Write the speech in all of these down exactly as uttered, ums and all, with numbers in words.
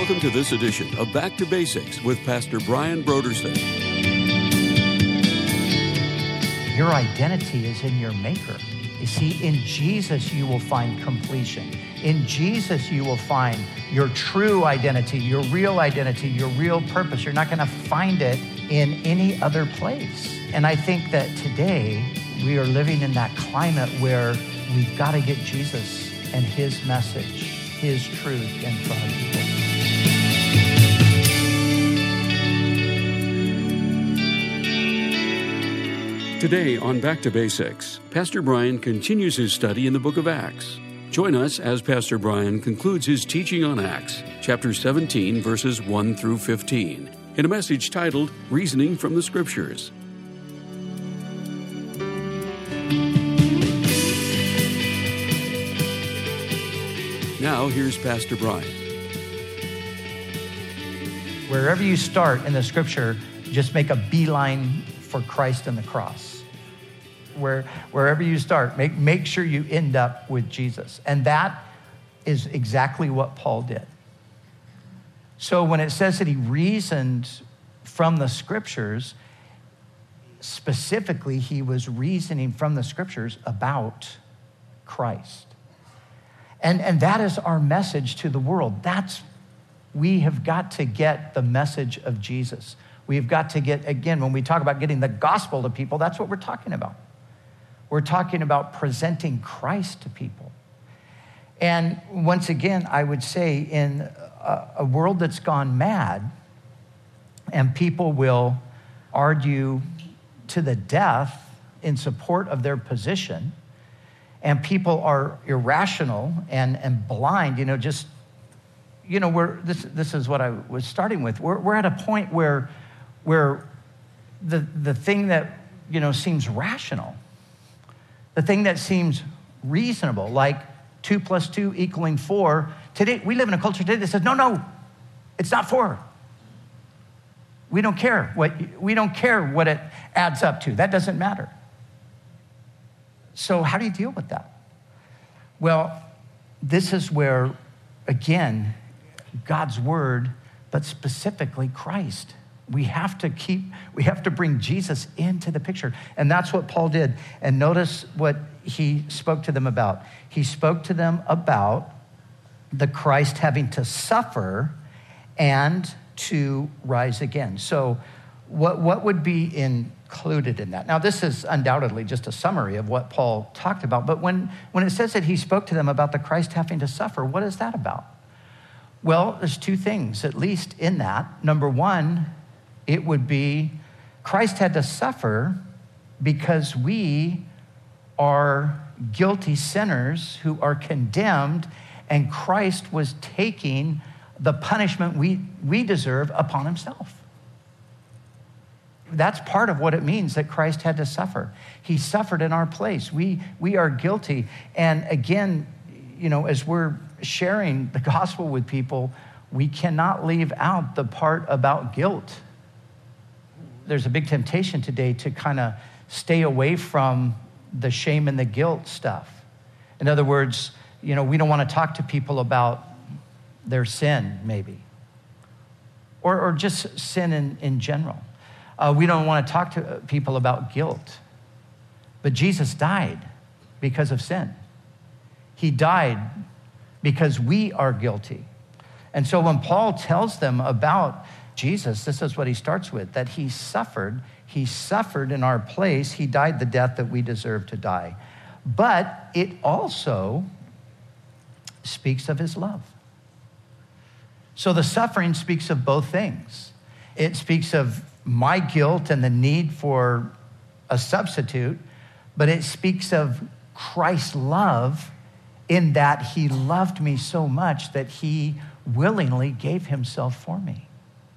Welcome to this edition of Back to Basics with Pastor Brian Brodersen. Your identity is in your Maker. You see, in Jesus you will find completion. In Jesus you will find your true identity, your real identity, your real purpose. You're not going to find it in any other place. And I think that today we are living in that climate where we've got to get Jesus and his message, his truth in front of people. Today on Back to Basics, Pastor Brian continues his study in the book of Acts. Join us as Pastor Brian concludes his teaching on Acts, chapter seventeen, verses one through fifteen, in a message titled, Reasoning from the Scriptures. Now, here's Pastor Brian. Wherever you start in the Scripture, just make a beeline for Christ and the cross. Where, wherever you start, make, make sure you end up with Jesus. And that is exactly what Paul did. So when it says that he reasoned from the Scriptures, specifically, he was reasoning from the Scriptures about Christ. And, and that is our message to the world. That's, we have got to get the message of Jesus. We've got to get, again, when we talk about getting the gospel to people, that's what we're talking about. We're talking about presenting Christ to people. And once again, I would say in a, a world that's gone mad, and people will argue to the death in support of their position, and people are irrational and, and blind, you know, just, you know, we're, this, this is what I was starting with. We're, we're at a point where, where the, the thing that, you know, seems rational, the thing that seems reasonable, like two plus two equaling four. Today, we live in a culture today that says, no, no, it's not four. We don't care what, we don't care what it adds up to. That doesn't matter. So how do you deal with that? Well, this is where, again, God's word, but specifically Christ. We have to keep, we have to bring Jesus into the picture. And that's what Paul did. And notice what he spoke to them about. He spoke to them about the Christ having to suffer and to rise again. So what, what would be included in that? Now, this is undoubtedly just a summary of what Paul talked about. But when, when it says that he spoke to them about the Christ having to suffer, what is that about? Well, there's two things, at least in that. Number one, it would be Christ had to suffer because we are guilty sinners who are condemned, and Christ was taking the punishment we, we deserve upon himself. That's part of what it means that Christ had to suffer. He suffered in our place. We, we are guilty. And again, you know, as we're sharing the gospel with people, we cannot leave out the part about guilt. There's a big temptation today to kind of stay away from the shame and the guilt stuff. In other words, you know, we don't want to talk to people about their sin, maybe, or, or just sin in, in general. Uh, we don't want to talk to people about guilt. But Jesus died because of sin. He died because we are guilty. And so when Paul tells them about Jesus, this is what he starts with, that he suffered. He suffered in our place. He died the death that we deserve to die. But it also speaks of his love. So the suffering speaks of both things. It speaks of my guilt and the need for a substitute, but it speaks of Christ's love in that he loved me so much that he willingly gave himself for me.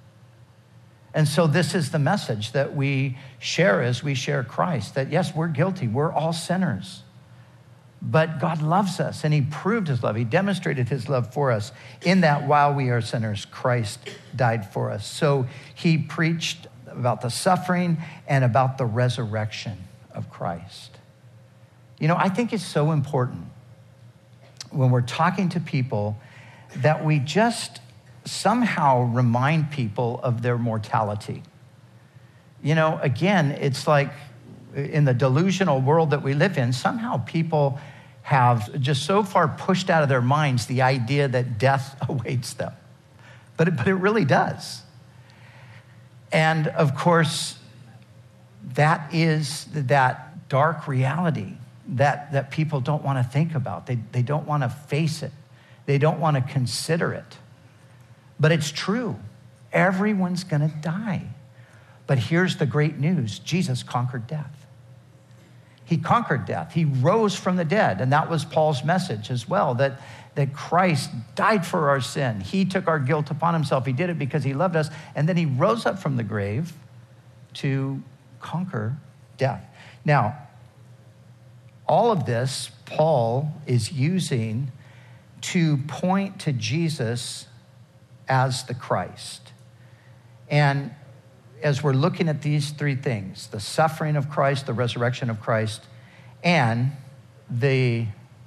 And so this is the message that we share as we share Christ, that yes, we're guilty. We're all sinners. But God loves us, and he proved his love. He demonstrated his love for us in that while we are sinners, Christ died for us. So he preached about the suffering and about the resurrection of Christ. You know, I think it's so important when we're talking to people that we just somehow remind people of their mortality. You know, again, it's like in the delusional world that we live in, somehow people have just so far pushed out of their minds the idea that death awaits them. But it, but it really does. And of course, that is that dark reality that, that people don't want to think about. They, they don't want to face it. They don't want to consider it. But it's true. Everyone's going to die. But here's the great news. Jesus conquered death. He conquered death. He rose from the dead. And that was Paul's message as well, that, that Christ died for our sin. He took our guilt upon himself. He did it because he loved us. And then he rose up from the grave to conquer death. Now, all of this, Paul is using to point to Jesus as the Christ. And as we're looking at these three things, the suffering of Christ, the resurrection of Christ, and the,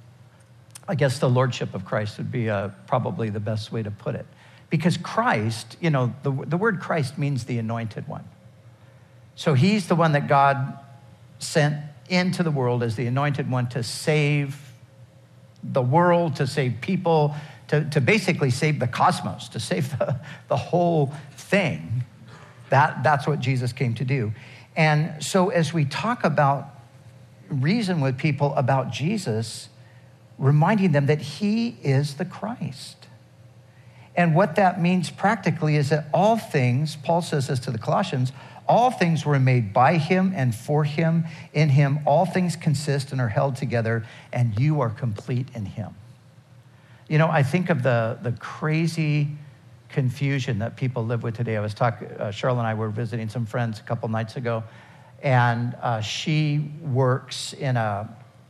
I guess the lordship of Christ would be uh, probably the best way to put it. Because Christ, you know, the, the word Christ means the anointed one. So he's the one that God sent into the world as the anointed one to save the world, to save people, to, to basically save the cosmos, to save the, the whole thing. That, that's what Jesus came to do. And so as we talk about, reason with people about Jesus, reminding them that he is the Christ. And what that means practically is that all things, Paul says this to the Colossians, all things were made by him and for him. In him, all things consist and are held together, and you are complete in him. You know, I think of the, the crazy confusion that people live with today. I was talking, uh, Cheryl and I were visiting some friends a couple nights ago, and uh, she works in a,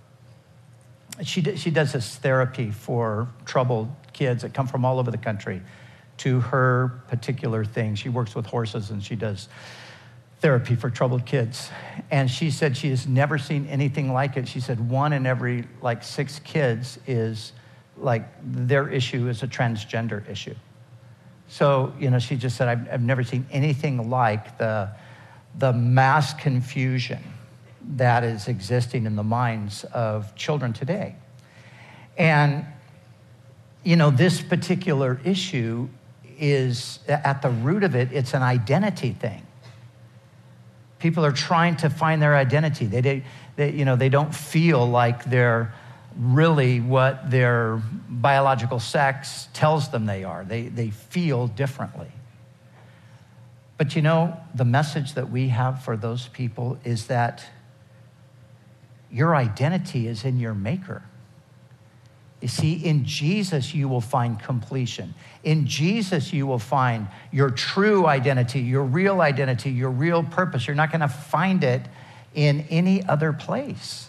she, she does this therapy for troubled kids that come from all over the country to her particular thing. She works with horses, and she does therapy for troubled kids. And she said she has never seen anything like it. She said one in every like six kids is like, their issue is a transgender issue. So, you know, she just said, I've, I've never seen anything like the, the mass confusion that is existing in the minds of children today. And, you know, this particular issue is, at the root of it, it's an identity thing. People are trying to find their identity. They, they, they you know, they don't feel like they're really what their biological sex tells them they are. They, they feel differently. But you know, the message that we have for those people is that your identity is in your Maker. You see, in Jesus, you will find completion. In Jesus, you will find your true identity, your real identity, your real purpose. You're not going to find it in any other place.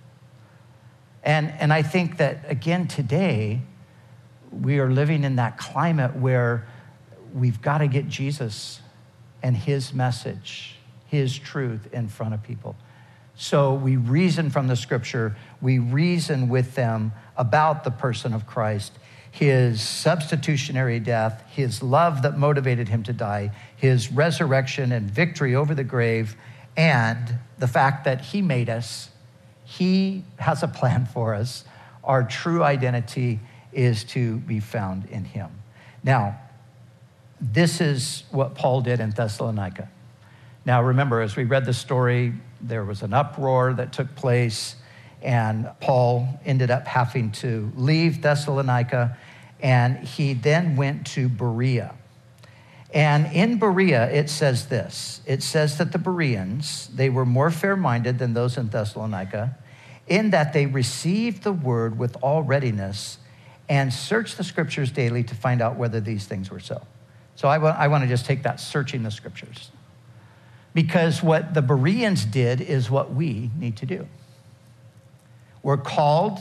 And, and I think that, again, today, we are living in that climate where we've got to get Jesus and his message, his truth in front of people. So we reason from the scripture, we reason with them about the person of Christ, his substitutionary death, his love that motivated him to die, his resurrection and victory over the grave, and the fact that he made us. He has a plan for us. Our true identity is to be found in him. Now, this is what Paul did in Thessalonica. Now, remember, as we read the story, there was an uproar that took place, and Paul ended up having to leave Thessalonica, and he then went to Berea. And in Berea, it says this. It says that the Bereans, they were more fair-minded than those in Thessalonica, in that they received the word with all readiness and searched the scriptures daily to find out whether these things were so. So I want, I want to just take that, searching the scriptures. Because what the Bereans did is what we need to do. We're called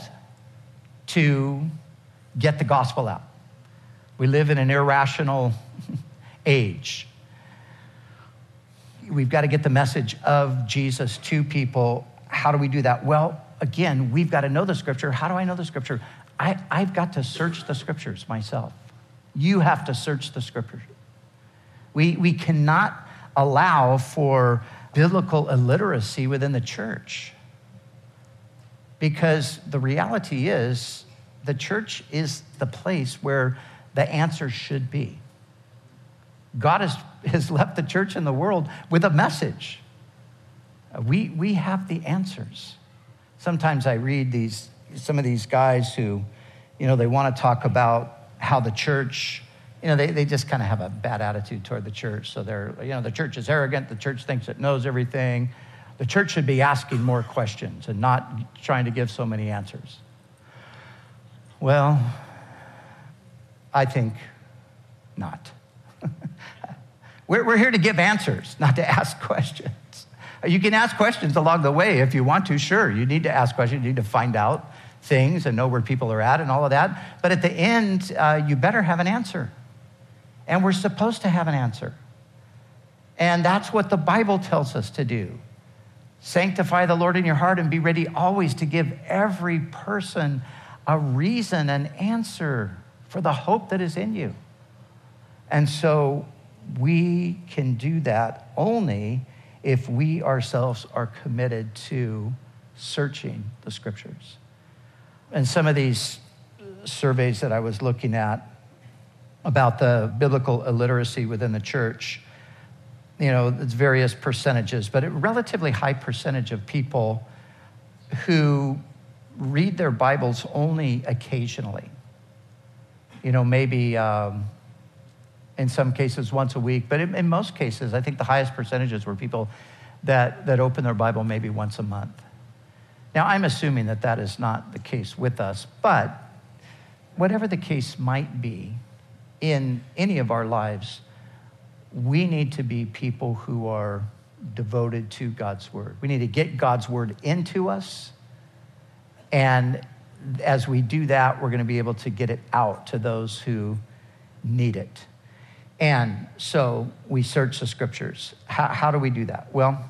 to get the gospel out. We live in an irrational age. We've got to get the message of Jesus to people. How do we do that? Well, again, we've got to know the scripture. How do I know the scripture? I, I've got to search the scriptures myself. You have to search the scriptures. We, we cannot allow for biblical illiteracy within the church, because the reality is the church is the place where the answer should be. God has, has left the church and the world with a message. We, we have the answers. Sometimes I read these, some of these guys who, you know, they want to talk about how the church, you know, they, they just kind of have a bad attitude toward the church. So they're, you know, the church is arrogant. The church thinks it knows everything. The church should be asking more questions and not trying to give so many answers. Well, I think not. we're, we're here to give answers, not to ask questions. You can ask questions along the way if you want to, sure. You need to ask questions. You need to find out things and know where people are at and all of that. But at the end, uh, you better have an answer. And we're supposed to have an answer. And that's what the Bible tells us to do. Sanctify the Lord in your heart and be ready always to give every person a reason, an answer for the hope that is in you. And so we can do that only if we ourselves are committed to searching the scriptures. And some of these surveys that I was looking at about the biblical illiteracy within the church, you know, it's various percentages, but a relatively high percentage of people who read their Bibles only occasionally. You know, maybe um, in some cases once a week, but in, in most cases, I think the highest percentages were people that, that open their Bible maybe once a month. Now, I'm assuming that that is not the case with us, but whatever the case might be in any of our lives, we need to be people who are devoted to God's word. We need to get God's word into us. And as we do that, we're going to be able to get it out to those who need it. And so we search the scriptures. How, how do we do that? Well,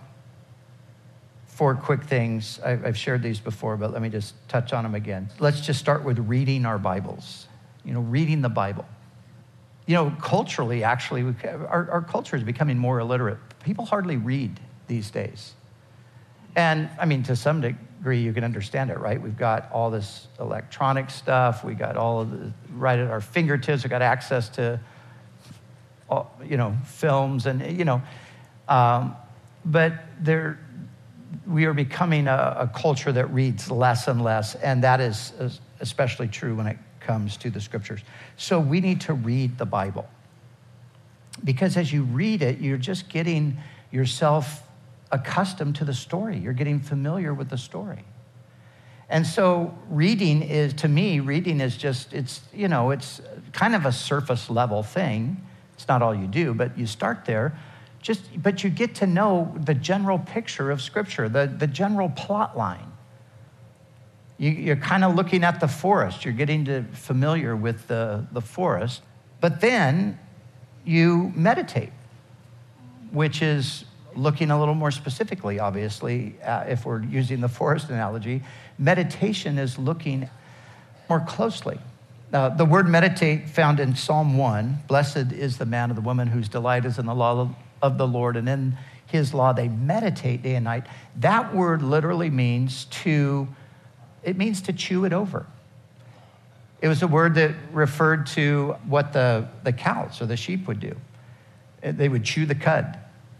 four quick things. I've shared these before, but let me just touch on them again. Let's just start with reading our Bibles. You know, reading the Bible. You know, culturally, actually, we, our, our culture is becoming more illiterate. People hardly read these days. And, I mean, to some degree, you can understand it, right? We've got all this electronic stuff. We got all of the, right at our fingertips. We've got access to, all, you know, films and, you know. Um, but there, we are becoming a, a culture that reads less and less, and that is especially true when it comes to the scriptures. So we need to read the Bible. Because as you read it, you're just getting yourself accustomed to the story. You're getting familiar with the story. And so reading is, to me, reading is just, it's, you know, it's kind of a surface level thing. It's not all you do, but you start there. Just, but you get to know the general picture of Scripture, the, the general plot line. You, you're kind of looking at the forest. You're getting to familiar with the, the forest. But then you meditate, which is looking a little more specifically, obviously, uh, if we're using the forest analogy. Meditation is looking more closely. Uh, the word meditate found in Psalm one, blessed is the man or the woman whose delight is in the law of the Lord, and in his law they meditate day and night. That word literally means to, it means to chew it over. It was a word that referred to what the, the cows or the sheep would do. They would chew the cud.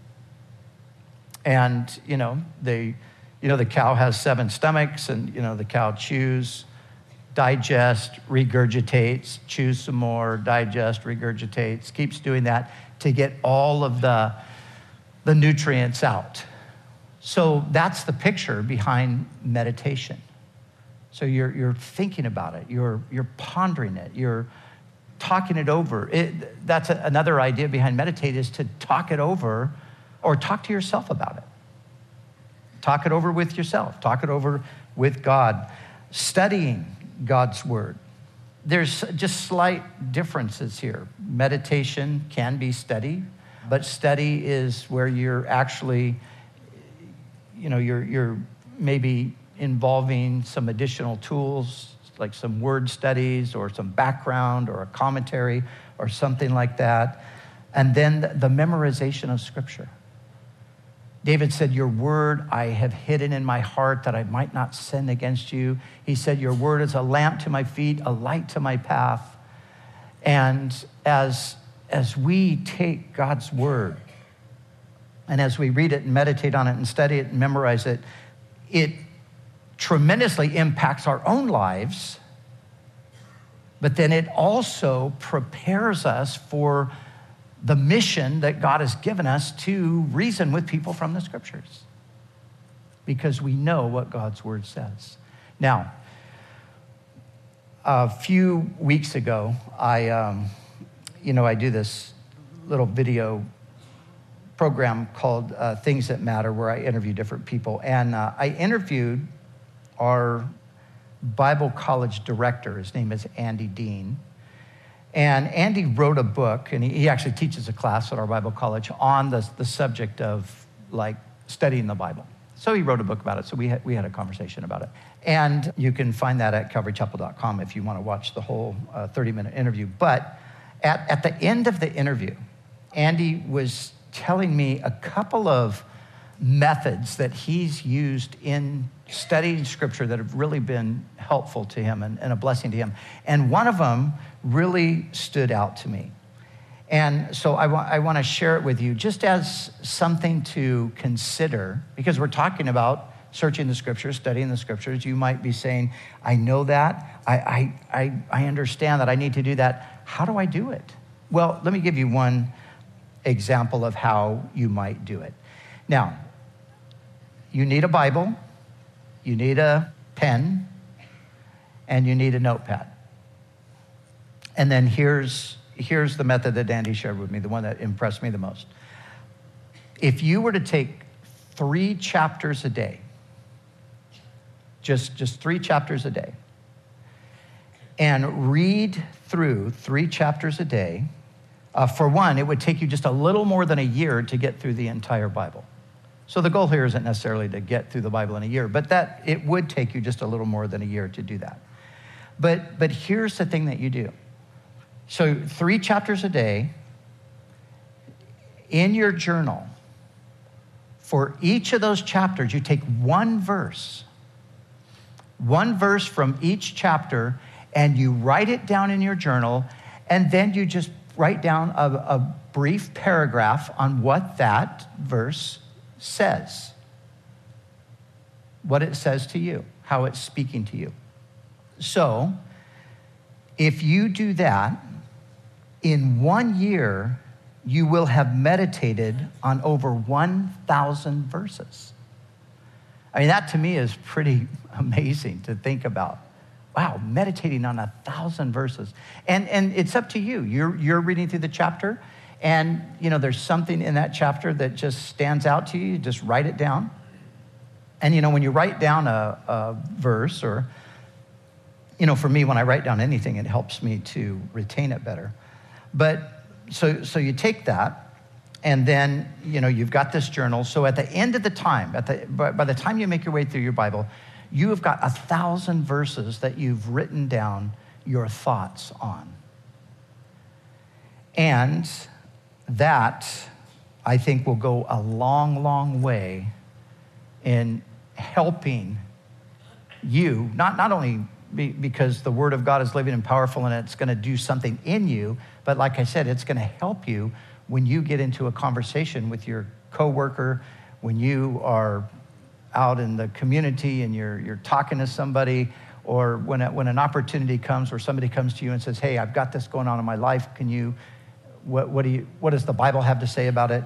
And, you know, they, you know, the cow has seven stomachs, and, you know, the cow chews, digests, regurgitates, chews some more, digests, regurgitates, keeps doing that to get all of the, the nutrients out. So that's the picture behind meditation. So you're, you're thinking about it, you're, you're pondering it, you're talking it over. It, that's a, another idea behind meditate, is to talk it over or talk to yourself about it. Talk it over with yourself. Talk it over with God. Studying God's word. There's just slight differences here. Meditation can be study, but study is where you're actually, you know, you're, you're maybe involving some additional tools, like some word studies or some background or a commentary, or something like that. And then the memorization of Scripture. David said, your word I have hidden in my heart that I might not sin against you. He said, your word is a lamp to my feet, a light to my path. And as, as we take God's word, and as we read it and meditate on it and study it and memorize it, it tremendously impacts our own lives, but then it also prepares us for the mission that God has given us to reason with people from the Scriptures, because we know what God's word says. Now, a few weeks ago, I, um, you know, I do this little video program called uh, Things That Matter, where I interview different people. And uh, I interviewed our Bible college director. His name is Andy Dean. And Andy wrote a book, and he, he actually teaches a class at our Bible college on the, the subject of, like, studying the Bible. So he wrote a book about it, so we had, we had a conversation about it. And you can find that at calvary chapel dot com if you want to watch the whole uh, thirty-minute interview. But at, at the end of the interview, Andy was telling me a couple of methods that he's used in studying Scripture that have really been helpful to him and, and a blessing to him. And one of them really stood out to me. And so I, wa- I want to share it with you just as something to consider, because we're talking about searching the Scriptures, studying the Scriptures. You might be saying, I know that. I, I, I, I understand that I need to do that. How do I do it? Well, let me give you one example of how you might do it. Now, you need a Bible, you need a pen, and you need a notepad. And then here's, here's the method that Andy shared with me, the one that impressed me the most. If you were to take three chapters a day, just, just three chapters a day, and read through three chapters a day, uh, for one, it would take you just a little more than a year to get through the entire Bible. So the goal here isn't necessarily to get through the Bible in a year, but that it would take you just a little more than a year to do that. But, but here's the thing that you do. So three chapters a day, in your journal, for each of those chapters, you take one verse, one verse from each chapter, and you write it down in your journal, and then you just write down a, a brief paragraph on what that verse says, what it says to you, how it's speaking to you. So, if you do that, in one year, you will have meditated on over one thousand verses. I mean, that to me is pretty amazing to think about. Wow, meditating on a thousand verses. And, and it's up to you. You're, you're reading through the chapter, and you know there's something in that chapter that just stands out to you. You just write it down. And you know, when you write down a, a verse, or, you know, for me, when I write down anything, it helps me to retain it better. But so, so you take that, and then, you know, you've got this journal. So at the end of the time, at the, by, by the time you make your way through your Bible, you have got a thousand verses that you've written down your thoughts on. And that, I think, will go a long, long way in helping you, not, not only be, because the Word of God is living and powerful and it's going to do something in you, but like I said, it's going to help you when you get into a conversation with your coworker, when you are out in the community and you're, you're talking to somebody, or when, a, when an opportunity comes where somebody comes to you and says, hey, I've got this going on in my life. Can you, what, what do you, what does the Bible have to say about it?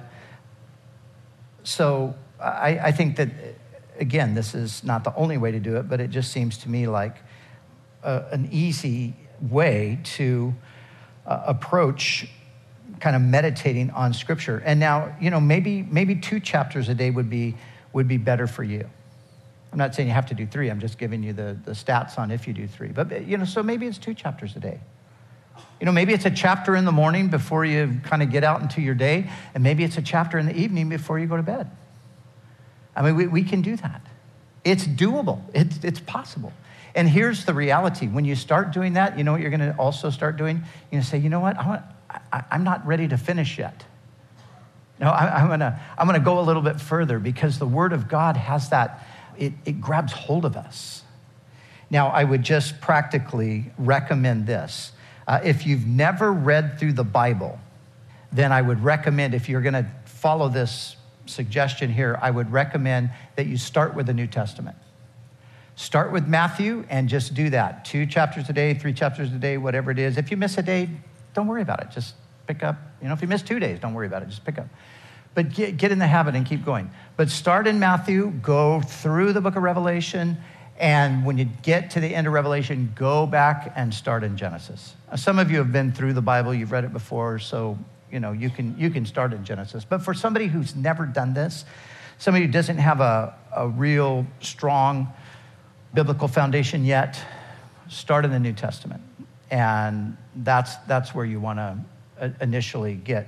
So I, I think that, again, this is not the only way to do it, but it just seems to me like a, an easy way to uh, approach kind of meditating on Scripture. And now, you know, maybe maybe two chapters a day would be would be better for you. I'm not saying you have to do three. I'm just giving you the, the stats on if you do three. But, you know, so maybe it's two chapters a day. You know, maybe it's a chapter in the morning before you kind of get out into your day, and maybe it's a chapter in the evening before you go to bed. I mean, we, we can do that. It's doable. It's, it's possible. And here's the reality. When you start doing that, you know what you're going to also start doing? You're going to say, you know what? I want, I, I'm not ready to finish yet. No, I, I'm gonna I'm gonna go a little bit further because the Word of God has that, it, it grabs hold of us. Now, I would just practically recommend this. Uh, if you've never read through the Bible, then I would recommend, if you're gonna follow this suggestion here, I would recommend that you start with the New Testament. Start with Matthew and just do that. Two chapters a day, three chapters a day, whatever it is. If you miss a day, don't worry about it. Just pick up. You know, if you miss two days, don't worry about it. Just pick up. But get, get in the habit and keep going. But start in Matthew, go through the book of Revelation, and when you get to the end of Revelation, go back and start in Genesis. Now, some of you have been through the Bible, you've read it before, so you know you can you can start in Genesis. But for somebody who's never done this, somebody who doesn't have a, a real strong biblical foundation yet, start in the New Testament. And that's that's where you want to initially get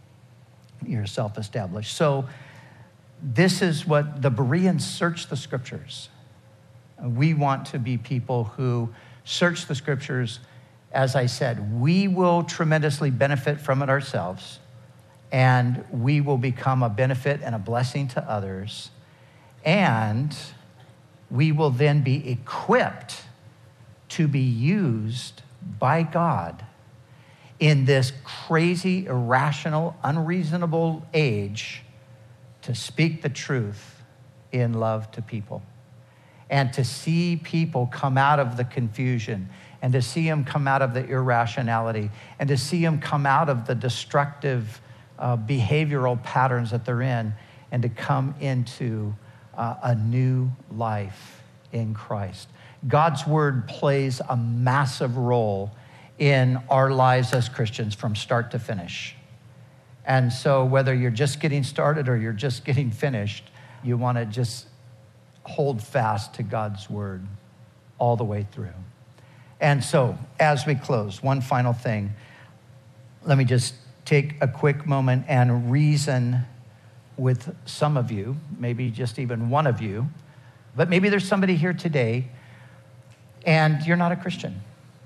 yourself established. So this is what the Bereans search the scriptures. We want to be people who search the scriptures. As I said, we will tremendously benefit from it ourselves, and we will become a benefit and a blessing to others, and we will then be equipped to be used by God in this crazy, irrational, unreasonable age to speak the truth in love to people. And to see people come out of the confusion, and to see them come out of the irrationality, and to see them come out of the destructive uh, behavioral patterns that they're in, and to come into uh, a new life in Christ. God's word plays a massive role in our lives as Christians from start to finish. And so whether you're just getting started or you're just getting finished, you want to just hold fast to God's word all the way through. And so as we close, one final thing, let me just take a quick moment and reason with some of you, maybe just even one of you, but maybe there's somebody here today and you're not a Christian.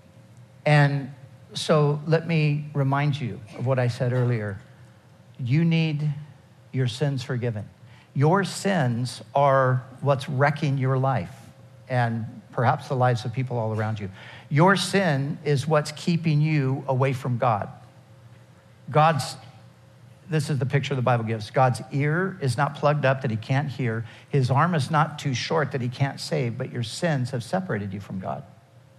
And so let me remind you of what I said earlier. You need your sins forgiven. Your sins are what's wrecking your life and perhaps the lives of people all around you. Your sin is what's keeping you away from God. God's, this is the picture the Bible gives. God's ear is not plugged up that he can't hear. His arm is not too short that he can't save, but your sins have separated you from God.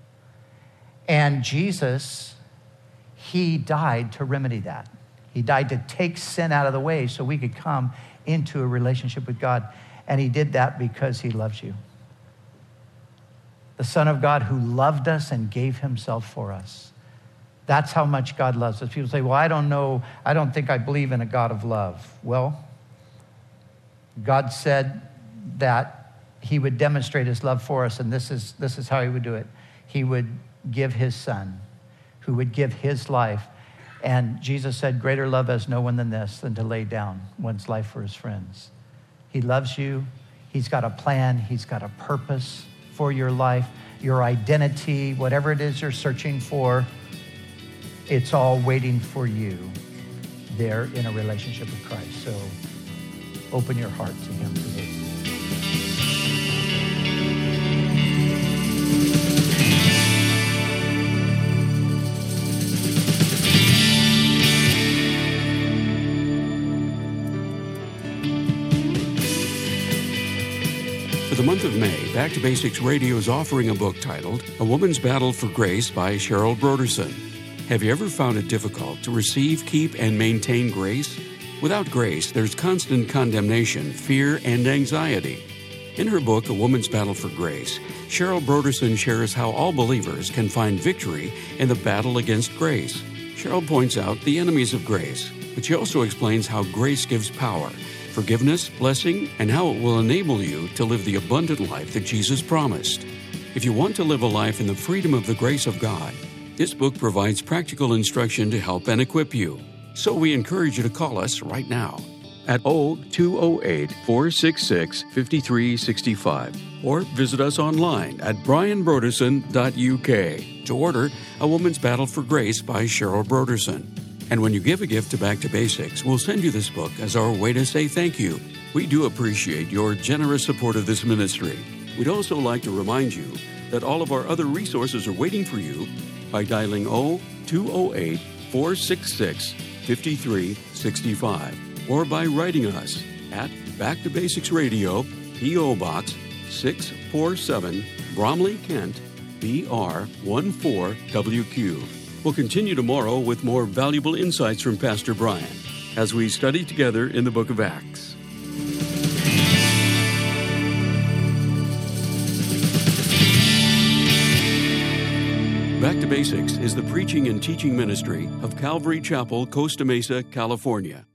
And Jesus, he died to remedy that. He died to take sin out of the way so we could come into a relationship with God. And he did that because he loves you. The Son of God who loved us and gave himself for us. That's how much God loves us. People say, well, I don't know, I don't think I believe in a God of love. Well, God said that he would demonstrate his love for us, and this is, this is how he would do it. He would give his son, who would give his life. And Jesus said, greater love has no one than this, than to lay down one's life for his friends. He loves you. He's got a plan. He's got a purpose for your life, your identity, whatever it is you're searching for. It's all waiting for you there in a relationship with Christ. So open your heart to him today. For the month of May, Back to Basics Radio is offering a book titled A Woman's Battle for Grace by Cheryl Brodersen. Have you ever found it difficult to receive, keep, and maintain grace? Without grace, there's constant condemnation, fear, and anxiety. In her book, A Woman's Battle for Grace, Cheryl Brodersen shares how all believers can find victory in the battle against grace. Cheryl points out the enemies of grace, but she also explains how grace gives power, forgiveness, blessing, and how it will enable you to live the abundant life that Jesus promised. If you want to live a life in the freedom of the grace of God, this book provides practical instruction to help and equip you. So we encourage you to call us right now at oh two oh eight, four six six, five three six five or visit us online at brian brodersen dot u k to order A Woman's Battle for Grace by Cheryl Brodersen. And when you give a gift to Back to Basics, we'll send you this book as our way to say thank you. We do appreciate your generous support of this ministry. We'd also like to remind you that all of our other resources are waiting for you by dialing two oh eight, four six six, five three six five or by writing us at Back to Basics Radio, P O. Box six forty-seven, Bromley, Kent, B R one four W Q. We'll continue tomorrow with more valuable insights from Pastor Brian as we study together in the book of Acts. Back to Basics is the preaching and teaching ministry of Calvary Chapel, Costa Mesa, California.